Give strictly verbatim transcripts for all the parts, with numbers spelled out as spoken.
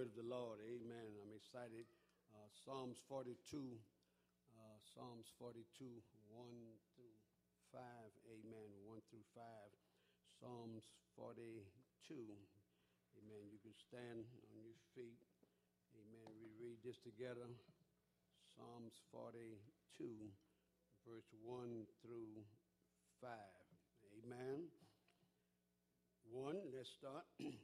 word of the Lord. Amen. I'm excited. Uh, Psalms forty-two, uh, Psalms forty-two, one through five. Amen. one through five. Psalms forty-two. Amen. You can stand on your feet. Amen. We read this together. Psalms forty-two, verse one through five. Amen. One, let's start.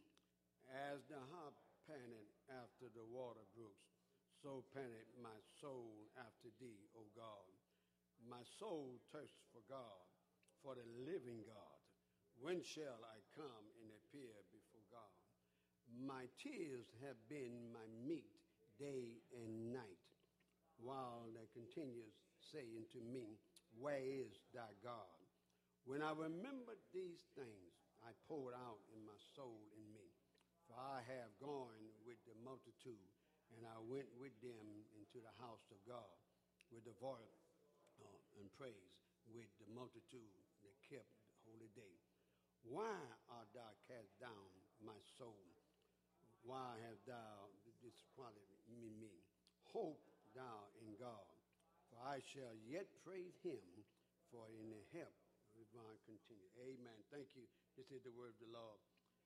As the hart panteth after the water brooks, so panteth my soul after thee, O God. My soul thirsts for God, for the living God. When shall I come and appear before God? My tears have been my meat day and night, while they continues saying to me, where is thy God? When I remembered these things, I poured out in my soul in me. For I have gone with the multitude, and I went with them into the house of God, with the voice uh, and praise, with the multitude that kept the holy day. Why art thou cast down, my soul? Why have thou disquieted me? Hope thou in God, for I shall yet praise him, for in the help of my continue. Amen. Thank you. This is the word of the Lord.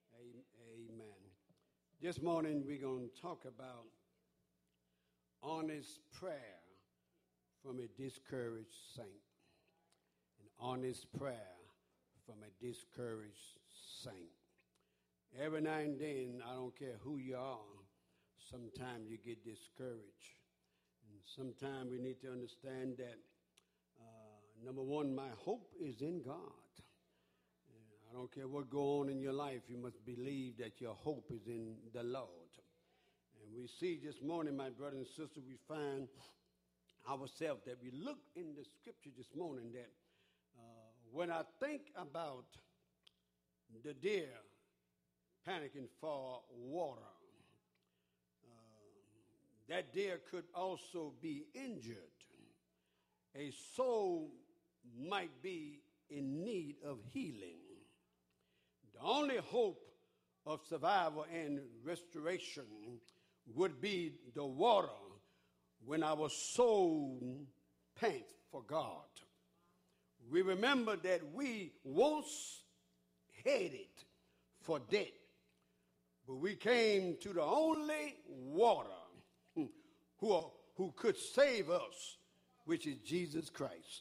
Amen. This morning we're going to talk about honest prayer from a discouraged saint. An honest prayer from a discouraged saint. Every now and then, I don't care who you are, sometimes you get discouraged. And sometimes we need to understand that, uh, number one, my hope is in God. I don't care what goes on in your life, you must believe that your hope is in the Lord. And we see this morning, my brothers and sisters, we find ourselves that we look in the scripture this morning that uh, when I think about the deer panicking for water, uh, that deer could also be injured. A soul might be in need of healing. The only hope of survival and restoration would be the water when our soul pants for God. We remember that we once headed for death, but we came to the only water who, who could save us, which is Jesus Christ.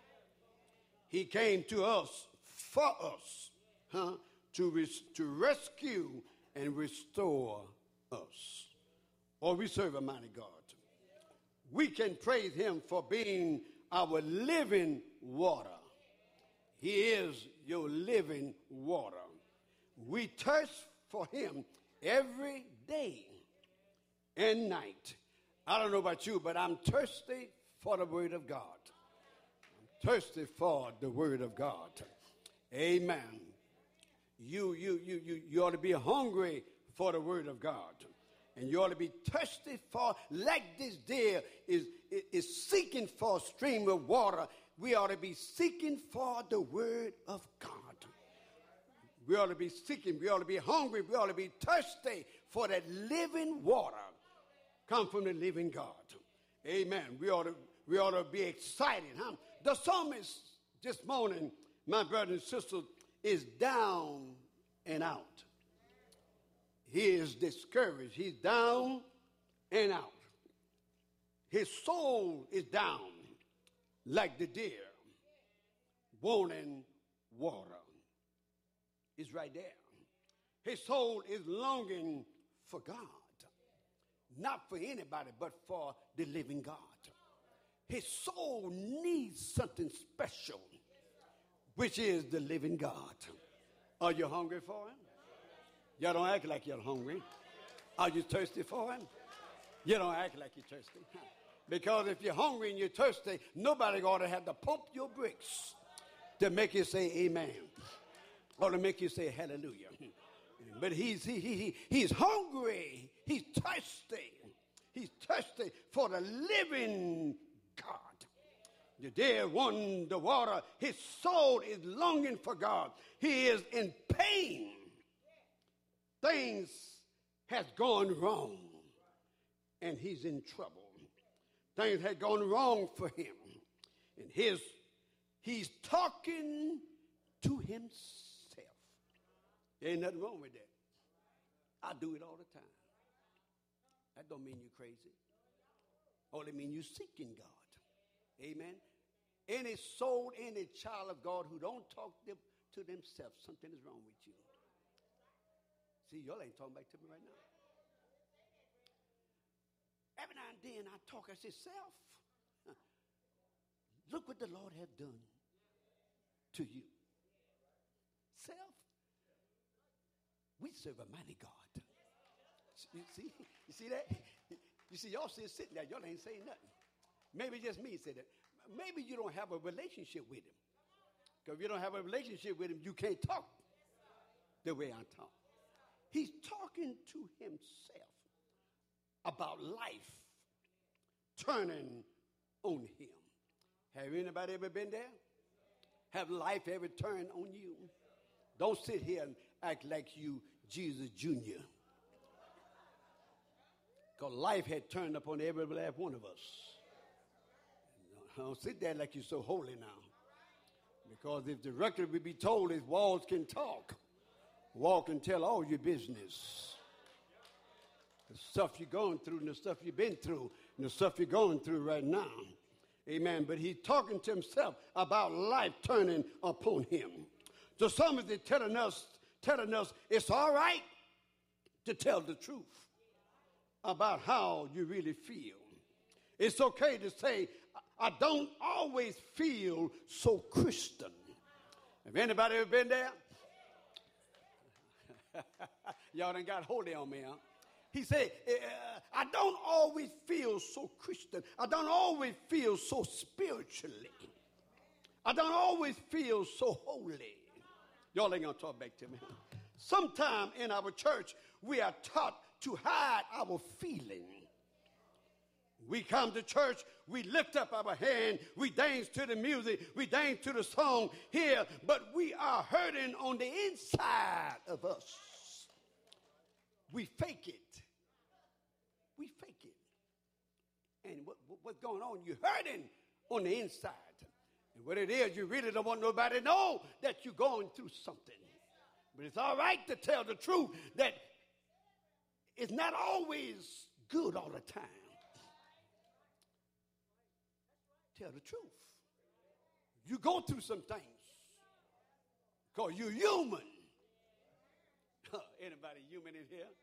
He came to us for us, huh? To, res- to rescue and restore us. Oh, we serve a mighty God. We can praise him for being our living water. He is your living water. We thirst for him every day and night. I don't know about you, but I'm thirsty for the word of God. I'm thirsty for the word of God. Amen. You, you, you, you, you ought to be hungry for the word of God. And you ought to be thirsty for, like this deer is, is seeking for a stream of water. We ought to be seeking for the word of God. We ought to be seeking, we ought to be hungry, we ought to be thirsty for that living water. Come from the living God. Amen. We ought to, we ought to be excited. Huh? The psalmist this morning, my brothers and sisters, is down and out. He is discouraged. He's down and out. His soul is down like the deer wanting water. It's right there. His soul is longing for God. Not for anybody, but for the living God. His soul needs something special, which is the living God. Are you hungry for him? You don't act like you're hungry. Are you thirsty for him? You don't act like you're thirsty. Because if you're hungry and you're thirsty, nobody ought to have to pump your bricks to make you say amen. Or to make you say hallelujah. But he's, he, he, he's hungry. He's thirsty. He's thirsty for the living God. The deer won the water. His soul is longing for God. He is in pain. Things has gone wrong and he's in trouble. Things had gone wrong for him. And his, he's talking to himself. There ain't nothing wrong with that. I do it all the time. That don't mean you're crazy. Only mean you're seeking God. Amen. Any soul, any child of God who don't talk them, to themselves, something is wrong with you. See, y'all ain't talking back to me right now. Every now and then I talk, I say, self, look what the Lord has done to you. Self, we serve a mighty God. You see, you see that? You see, y'all still sitting there, y'all ain't saying nothing. Maybe just me said that. Maybe you don't have a relationship with him. Because if you don't have a relationship with him, you can't talk the way I talk. He's talking to himself about life turning on him. Have anybody ever been there? Have life ever turned on you? Don't sit here and act like you Jesus Junior Because life had turned upon every last one of us. Don't sit there like you're so holy now. Because if the record would be told, his walls can talk. Walk and tell all your business. The stuff you're going through and the stuff you've been through and the stuff you're going through right now. Amen. But he's talking to himself about life turning upon him. So some of it telling us, telling us it's all right to tell the truth about how you really feel. It's okay to say, I don't always feel so Christian. Have anybody ever been there? Y'all done got holy on me, huh? He said, uh, I don't always feel so Christian. I don't always feel so spiritually. I don't always feel so holy. Y'all ain't going to talk back to me. Sometime in our church, we are taught to hide our feelings. We come to church, we lift up our hand, we dance to the music, we dance to the song here, but we are hurting on the inside of us. We fake it. We fake it. And what, what, what's going on? You're hurting on the inside. And what it is, you really don't want nobody to know that you're going through something. But it's all right to tell the truth that it's not always good all the time. Tell the truth. You go through some things because you're human. Anybody human in here?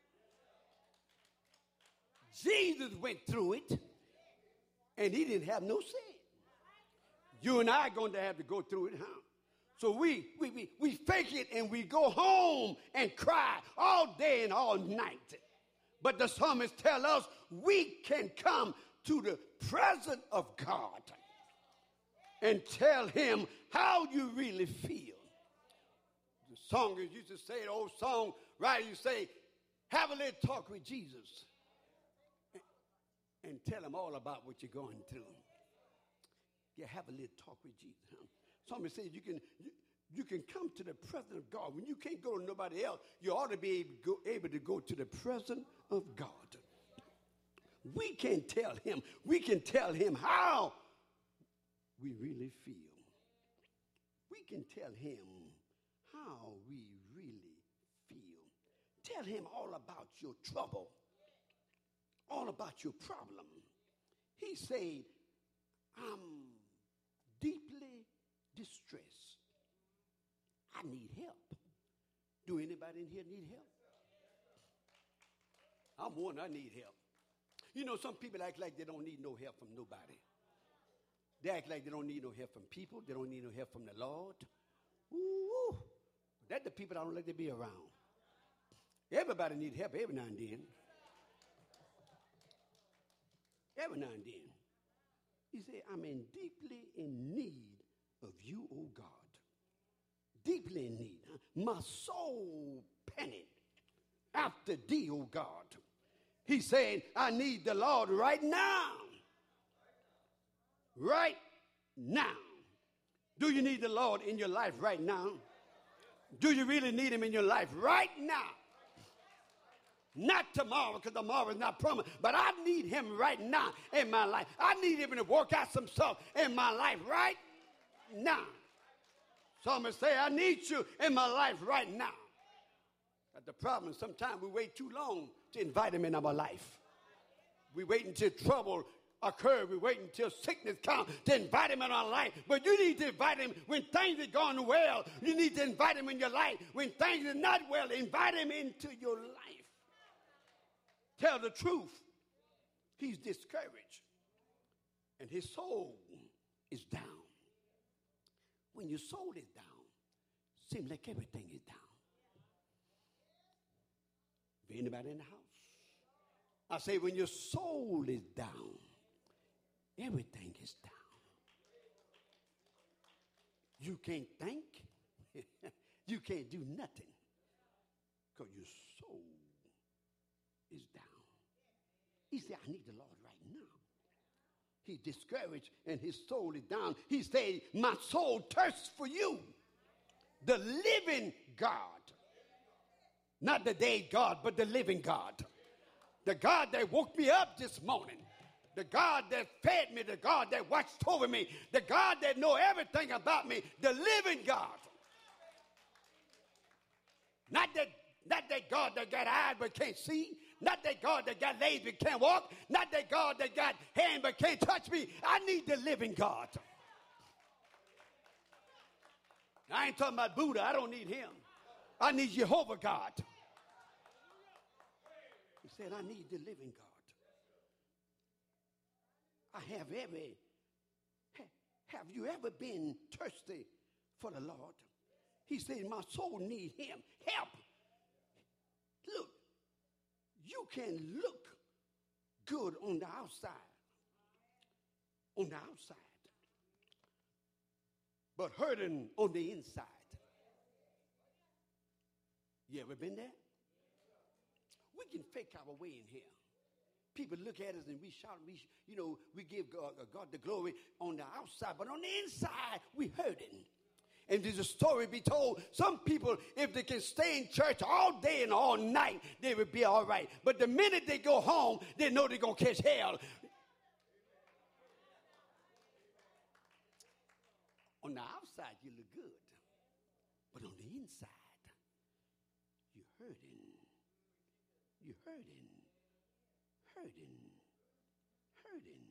Jesus went through it and he didn't have no sin. You and I are going to have to go through it, huh? So we, we, we, we fake it and we go home and cry all day and all night. But the psalmist tells us we can come to the presence of God and tell him how you really feel. The songers used to say, the old song writer used to say, have a little talk with Jesus and, and tell him all about what you're going through. Yeah, have a little talk with Jesus. Huh? Somebody said you can you, you can come to the presence of God. When you can't go to nobody else, you ought to be able to go, able to go to the presence of God. We can tell him, we can tell him how we really feel. We can tell him how we really feel. Tell him all about your trouble, all about your problem. He said, I'm deeply distressed. I need help. Do anybody in here need help? I'm one, I need help. You know, some people act like they don't need no help from nobody. They act like they don't need no help from people. They don't need no help from the Lord. Ooh, that's the people I don't like to be around. Everybody needs help every now and then. Every now and then. He said, I'm in deeply in need of you, O God. Deeply in need. My soul panicked after thee, O God. He said, I need the Lord right now. Right now. Do you need the Lord in your life right now? Do you really need him in your life right now? not tomorrow, because tomorrow is not promised, but I need him right now in my life. I need him to work out some stuff in my life right now. Psalmist say, I need you in my life right now. But the problem is sometimes we wait too long to invite him in our life. We wait until trouble occurs. We wait until sickness comes to invite him in our life. But you need to invite him when things are going well. You need to invite him in your life. When things are not well, invite him into your life. Tell the truth. He's discouraged. And his soul is down. When your soul is down, seems like everything is down. Anybody in the house? I say when your soul is down, everything is down. You can't think. You can't do nothing because your soul is down. He said, I need the Lord right now. He's discouraged and his soul is down. He said, my soul thirsts for you, the living God. Not the dead God, but the living God. The God that woke me up this morning. The God that fed me. The God that watched over me. The God that knows everything about me. The living God. Not that, not that God that got eyes but can't see. Not that God that got legs but can't walk. Not that God that got hands but can't touch me. I need the living God. I ain't talking about Buddha. I don't need him. I need Jehovah God. He said, I need the living God. I have every, have you ever been thirsty for the Lord? He said, my soul needs him. Help. Look, you can look good on the outside. On the outside. But hurting on the inside. You ever been there? We can fake our way in here. People look at us and we shout, we, you know, we give God, God the glory on the outside, but on the inside, we hurting. And there's a story be told. Some people, if they can stay in church all day and all night, they would be all right. But the minute they go home, they know they're going to catch hell. On the outside, you look good. But on the inside, you're hurting. You're hurting. Hurting. Hurting.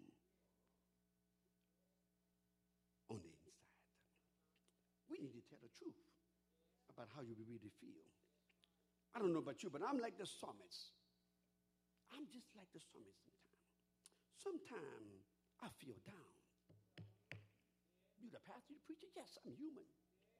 On the inside. We need to tell the truth about how you really feel. I don't know about you, but I'm like the psalmist. I'm just like the psalmist sometimes. Sometimes I feel down. You the pastor, you the preacher? Yes, I'm human.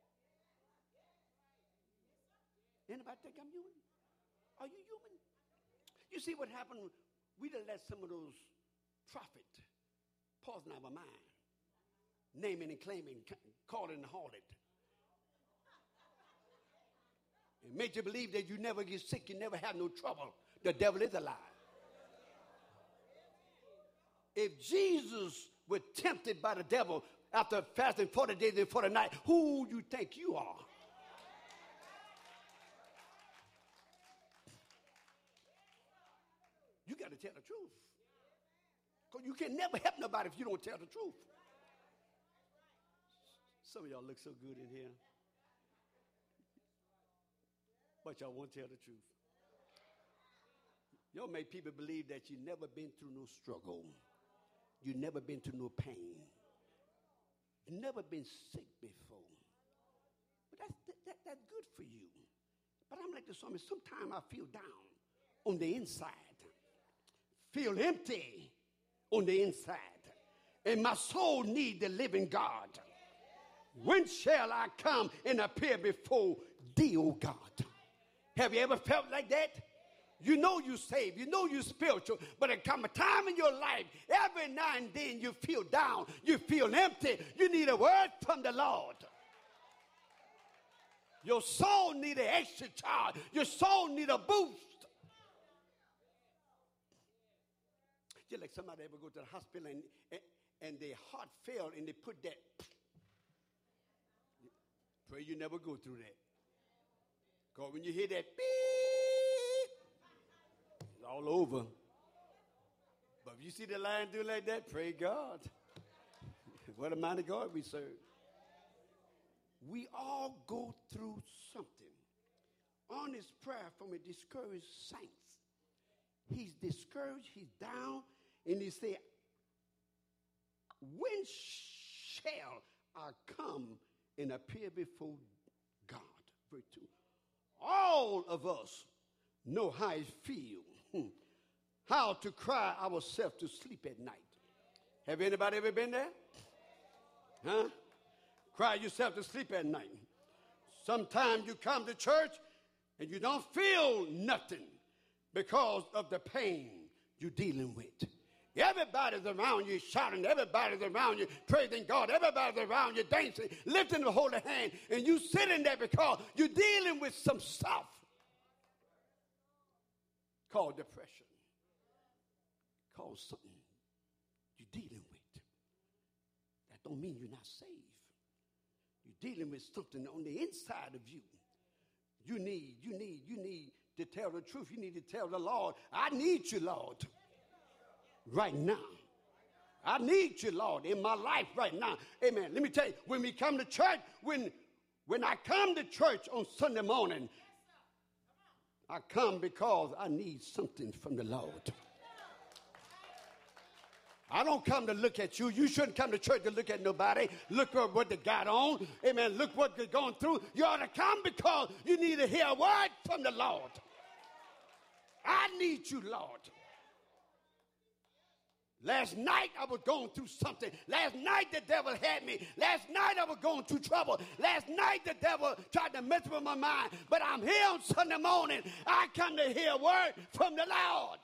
Anybody think I'm human? Are you human? You see what happened? We done let some of those prophets poison our mind. Naming and claiming, calling and hauling. It made you believe that you never get sick, you never have no trouble. The devil is a lie. If Jesus was tempted by the devil after fasting forty days and forty nights, who you think you are? You got to tell the truth. Because you can never help nobody if you don't tell the truth. Some of y'all look so good in here. But y'all won't tell the truth. Y'all make people believe that you never been through no struggle. You never been through no pain. You never been sick before. But that's, that, that's good for you. But I'm like the psalmist. Sometimes I feel down on the inside. Feel empty on the inside. And my soul need the living God. When shall I come and appear before thee, O God? Have you ever felt like that? You know you're saved. You know you're spiritual. But there comes a time in your life, every now and then you feel down. You feel empty. You need a word from the Lord. Your soul need an extra charge. Your soul need a boost. Just like somebody ever go to the hospital and, and, and their heart failed and they put that. Pray you never go through that. Because when you hear that beep, all over. But if you see the lion do like that, pray God. What a mighty God we serve. We all go through something. On his prayer from a discouraged saint. He's discouraged, he's down, and he said, when shall I come and appear before God? Verse two. All of us know how it feels, hmm. how to cry ourselves to sleep at night. Have anybody ever been there? Huh? Cry yourself to sleep at night. Sometimes you come to church and you don't feel nothing because of the pain you're dealing with. Everybody's around you shouting. Everybody's around you praising God. Everybody's around you dancing, lifting the holy hand. And you sitting there because you're dealing with some stuff called depression. Called something you're dealing with. That don't mean you're not saved. You're dealing with something on the inside of you. You need, you need, you need to tell the truth. You need to tell the Lord, I need you, Lord, right now. I need you, Lord, in my life right now. Amen. Let me tell you, when we come to church, when, when I come to church on Sunday morning, I come because I need something from the Lord. I don't come to look at you. You shouldn't come to church to look at nobody. Look at what they got on. Amen. Look what they're going through. You ought to come because you need to hear a word from the Lord. I need you, Lord. Last night I was going through something. Last night the devil had me. Last night I was going through trouble. Last night the devil tried to mess with my mind. But I'm here on Sunday morning. I come to hear a word from the Lord.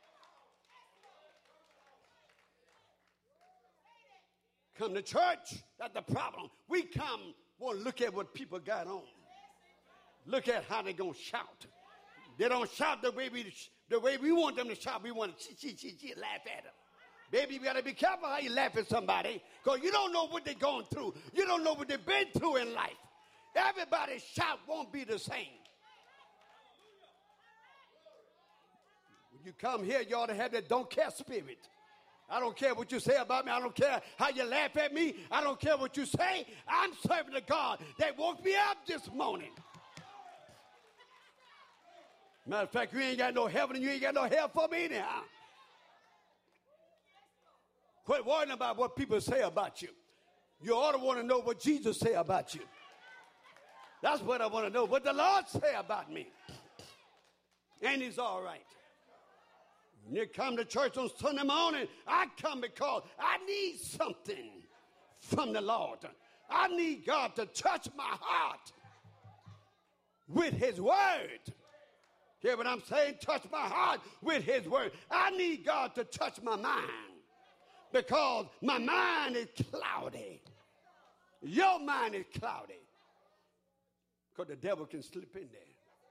Come to church, that's the problem. We come, want to look at what people got on. Look at how they're going to shout. They don't shout the way we the way we want them to shout. We want to chee, chee, chee, chee, laugh at them. Baby, you got to be careful how you laugh at somebody because you don't know what they're going through. You don't know what they've been through in life. Everybody's shout won't be the same. When you come here, you ought to have that don't care spirit. I don't care what you say about me. I don't care how you laugh at me. I don't care what you say. I'm serving a God that woke me up this morning. Matter of fact, you ain't got no heaven and you ain't got no hell for me anyhow. Quit worrying about what people say about you. You ought to want to know what Jesus say about you. That's what I want to know. What the Lord say about me. And he's all right. When you come to church on Sunday morning, I come because I need something from the Lord. I need God to touch my heart with his word. Hear what I'm saying? Touch my heart with his word. I need God to touch my mind because my mind is cloudy. Your mind is cloudy because the devil can slip in there.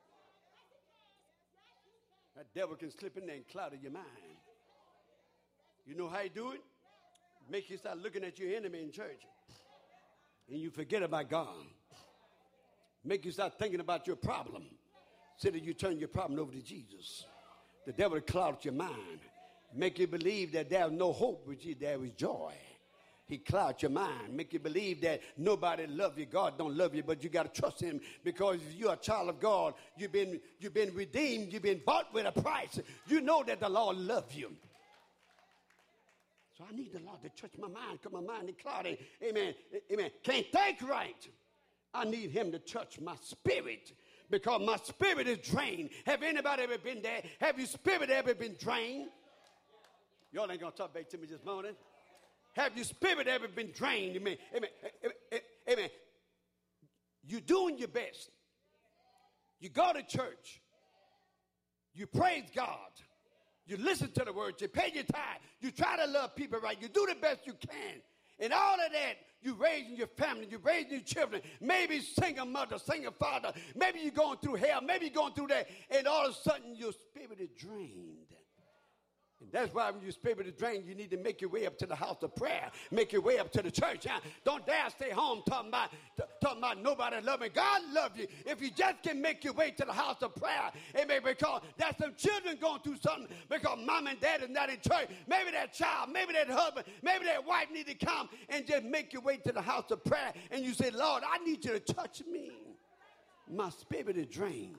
That devil can slip in there and cloud your mind. You know how you do it? Make you start looking at your enemy in church. And you forget about God. Make you start thinking about your problem. So that you turn your problem over to Jesus. The devil clouds your mind. Make you believe that there's no hope with you, there is joy. He clouds your mind. Make you believe that nobody loves you. God don't love you, but you got to trust him because if you're a child of God, you've been, you've been redeemed. You've been bought with a price. You know that the Lord loves you. So I need the Lord to touch my mind because my mind is cloudy. Amen. Amen. Can't think right. I need him to touch my spirit because my spirit is drained. Have anybody ever been there? Have your spirit ever been drained? Y'all ain't going to talk back to me this morning. Have your spirit ever been drained? Amen. Amen. Amen. You're doing your best. You go to church. You praise God. You listen to the word. You pay your tithe. You try to love people right. You do the best you can. And all of that, you're raising your family. You're raising your children. Maybe single mother, single father. Maybe you're going through hell. Maybe you're going through that. And all of a sudden, your spirit is drained. And That's why when your spirit is drained, you need to make your way up to the house of prayer. Make your way up to the church. Huh? Don't dare stay home talking about, t- talking about nobody loving. God loves you. If you just can make your way to the house of prayer, amen, because there's some children going through something because mom and dad is not in church. Maybe that child, maybe that husband, maybe that wife need to come and just make your way to the house of prayer. And you say, Lord, I need you to touch me. My spirit is drained.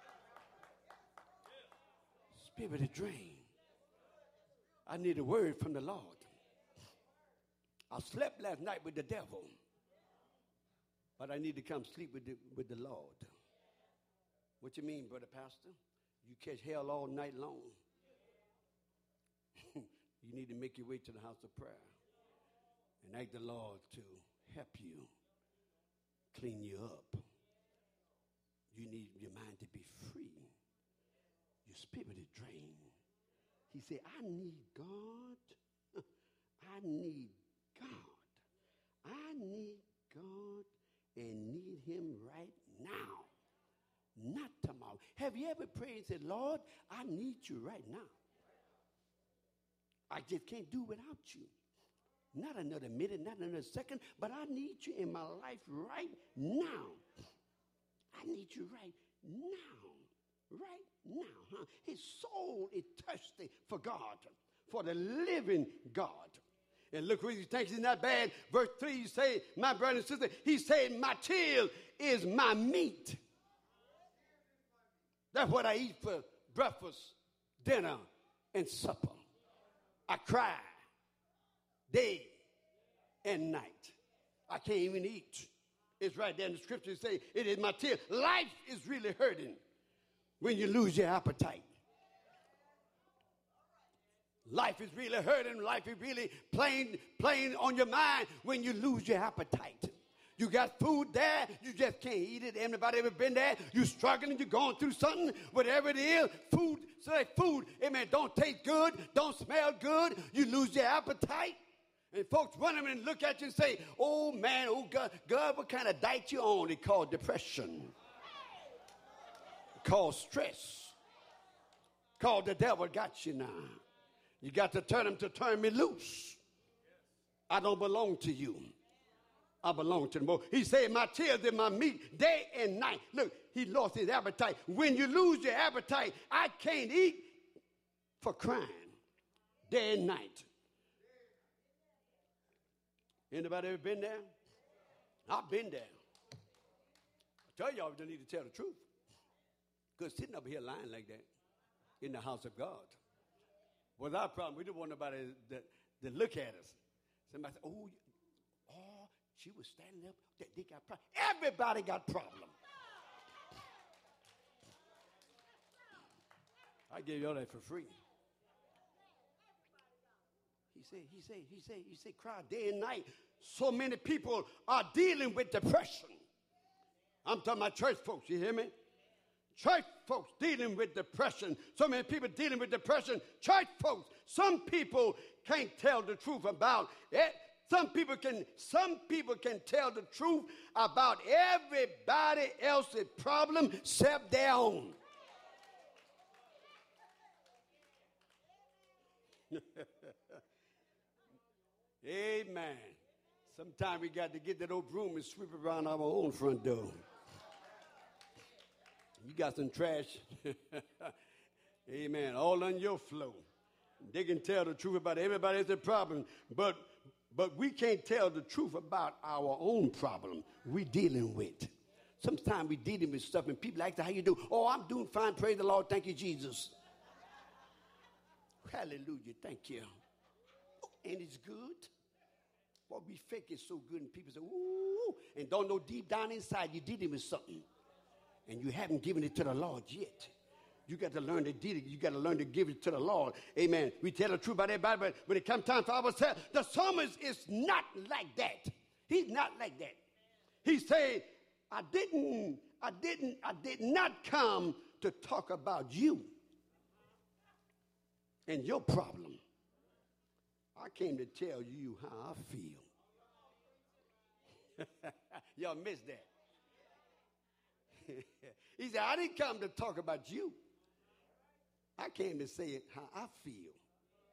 Spirit is drained. I need a word from the Lord. I slept last night with the devil, but I need to come sleep with the, with the Lord. What you mean, brother pastor? You catch hell all night long. You need to make your way to the house of prayer and ask the Lord to help you, clean you up. You need your mind to be free. Your spirit is drained. He said, I need God. I need God. I need God and need him right now, not tomorrow. Have you ever prayed and said, Lord, I need you right now. I just can't do without you. Not another minute, not another second, but I need you in my life right now. I need you right now. Right now. Huh? His soul is thirsty for God, for the living God. And look what he thinks he's not bad. Verse three, he say, my brother and sister, he said, my teal is my meat. That's what I eat for breakfast, dinner, and supper. I cry day and night. I can't even eat. It's right there in the scripture. It say, it is my tear. Life is really hurting when you lose your appetite. Life is really hurting. Life is really playing, playing on your mind when you lose your appetite. You got food there, you just can't eat it. Anybody ever been there? You're struggling, you're going through something, whatever it is, food, say food, amen, don't taste good, don't smell good, you lose your appetite. And folks run them and look at you and say, oh man, oh God, God, what kind of diet you on? It's called depression. It's called stress. Called the devil got you now. You got to turn him to turn me loose. I don't belong to you. I belong to the Lord. He said, my tears and my meat day and night. Look, he lost his appetite. When you lose your appetite, I can't eat for crying day and night. Anybody ever been there? I've been there. I tell y'all, you don't need to tell the truth. Because sitting up here lying like that in the house of God. What's our problem? We don't want nobody that, that look at us. Somebody say, oh, oh, she was standing up. They, they got problems. Everybody got problems. I gave y'all that for free. He said, he said, he said, he said, cry day and night. So many people are dealing with depression. I'm talking about church folks, you hear me? Church folks dealing with depression. So many people dealing with depression. Church folks, some people can't tell the truth about it. Some people can, some people can tell the truth about everybody else's problem except their own. Amen. Sometimes we got to get that old broom and sweep around our own front door. You got some trash, amen, all on your floor. They can tell the truth about everybody else's problem, but but we can't tell the truth about our own problem we're dealing with. Sometimes we're dealing with stuff and people ask, how you do? Oh, I'm doing fine, praise the Lord, thank you, Jesus. Hallelujah, thank you. And it's good. What we fake is so good, and people say, ooh, and don't know deep down inside you're dealing with something. And you haven't given it to the Lord yet. You got to learn to deal it. You got to learn to give it to the Lord. Amen. We tell the truth about everybody, but when it comes time for ourselves, the psalmist is not like that. He's not like that. He said, I didn't, I didn't, I did not come to talk about you and your problem. I came to tell you how I feel. Y'all missed that. He said, I didn't come to talk about you. I came to say it how I feel.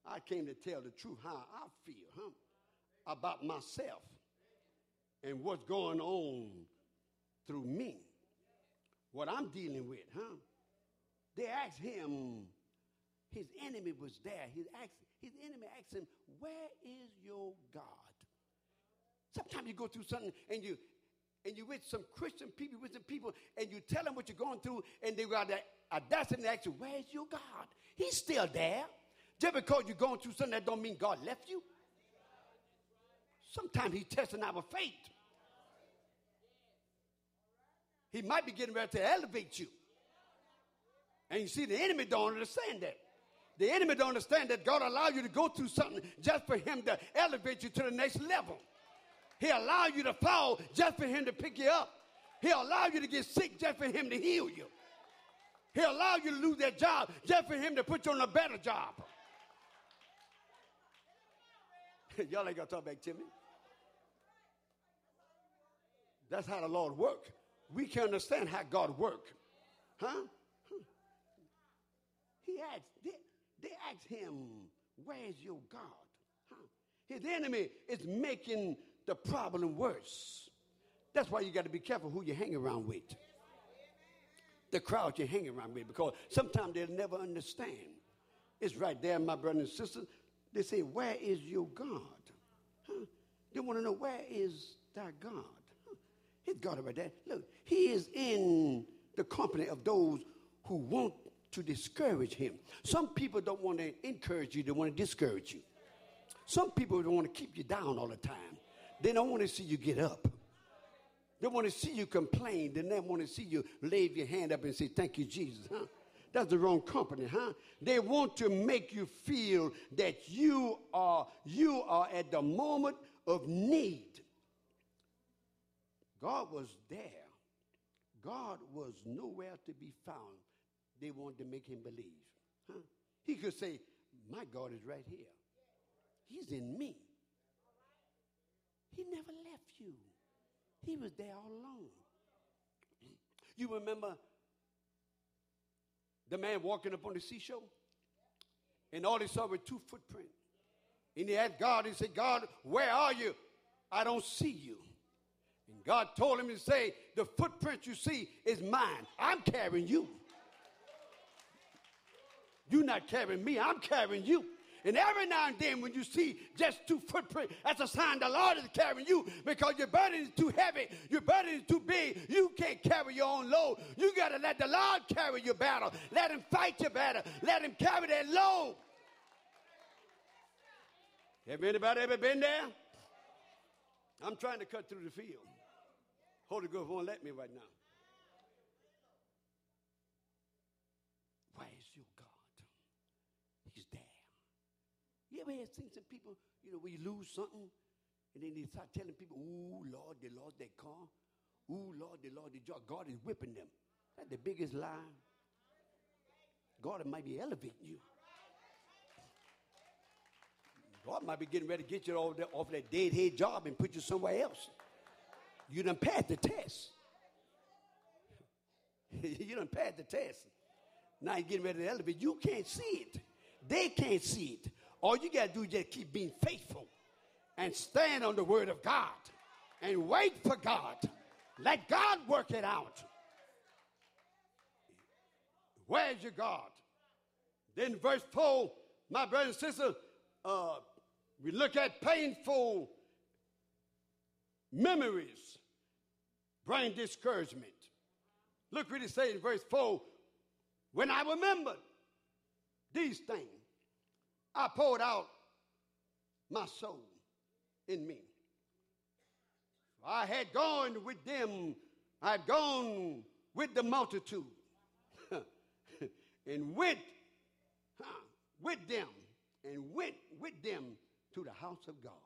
I came to tell the truth how I feel, huh? About myself and what's going on through me. What I'm dealing with, huh? They asked him, his enemy was there. He asked, his enemy asked him, where is your God? Sometimes you go through something and you and you're with some Christian people, with some people, and you tell them what you're going through, and they got the audacity to ask you, where's your God? He's still there. Just because you're going through something, that don't mean God left you. Sometimes he's testing our faith. He might be getting ready to elevate you. And you see, the enemy don't understand that. The enemy don't understand that God allowed you to go through something just for him to elevate you to the next level. He'll allow you to fall just for him to pick you up. He'll allow you to get sick just for him to heal you. He'll allow you to lose that job just for him to put you on a better job. Y'all ain't going to talk back to me. That's how the Lord works. We can understand how God works. Huh? He asked, they, they asked him, where's your God? Huh? His enemy is making the problem worse. That's why you got to be careful who you hang around with. The crowd you hang around with, because sometimes they'll never understand. It's right there, my brothers and sisters. They say, where is your God? Huh? They want to know, where is thy God? Huh? His God right there. Look, he is in the company of those who want to discourage him. Some people don't want to encourage you. They want to discourage you. Some people don't want to keep you down all the time. They don't want to see you get up. They want to see you complain. They never want to see you lay your hand up and say, thank you, Jesus. Huh? That's the wrong company, huh? They want to make you feel that you are, you are at the moment of need. God was there. God was nowhere to be found. They wanted to make him believe. Huh? He could say, my God is right here. He's in me. He never left you. He was there all along. You remember the man walking up on the seashore? And all he saw were two footprints. And he asked God, he said, God, where are you? I don't see you. And God told him to say, the footprint you see is mine. I'm carrying you. You're not carrying me, I'm carrying you. And every now and then when you see just two footprints, that's a sign the Lord is carrying you, because your burden is too heavy, your burden is too big. You can't carry your own load. You got to let the Lord carry your battle. Let him fight your battle. Let him carry that load. Have anybody ever been there? I'm trying to cut through the field. Holy Ghost won't let me right now. Where is your God? He's there. You ever had seen some people, you know, where you lose something, and then they start telling people, ooh, Lord, they lost their car. Ooh, Lord, they lost their job. God is whipping them. That's the biggest lie. God might be elevating you. God might be getting ready to get you off that, off that dead-head job and put you somewhere else. You done passed the test. You done passed the test. Now you're getting ready to elevate. You can't see it. They can't see it. All you got to do is just keep being faithful and stand on the word of God and wait for God. Let God work it out. Where's your God? Then verse four, my brothers and sisters, uh, we look at painful memories bring discouragement. Look what it says in verse four. When I remembered these things, I poured out my soul in me. I had gone with them. I had gone with the multitude. and went huh, with them. And went with them to the house of God.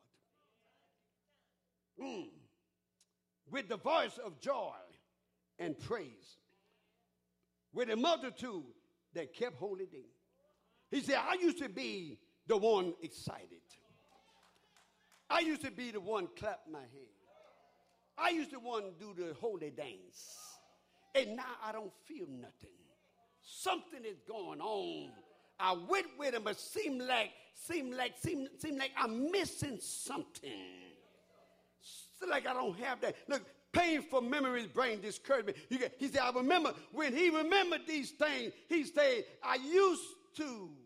Mm. With the voice of joy and praise. With a multitude that kept holy day. He said, I used to be the one excited. I used to be the one clap my hands. I used to one do the holy dance. And now I don't feel nothing. Something is going on I went with him, but seemed like, seemed like, seemed, seemed like I'm missing something. Still like I don't have that. Look, painful memories bring discouragement. You get, he said, I remember when he remembered these things, he said, I used to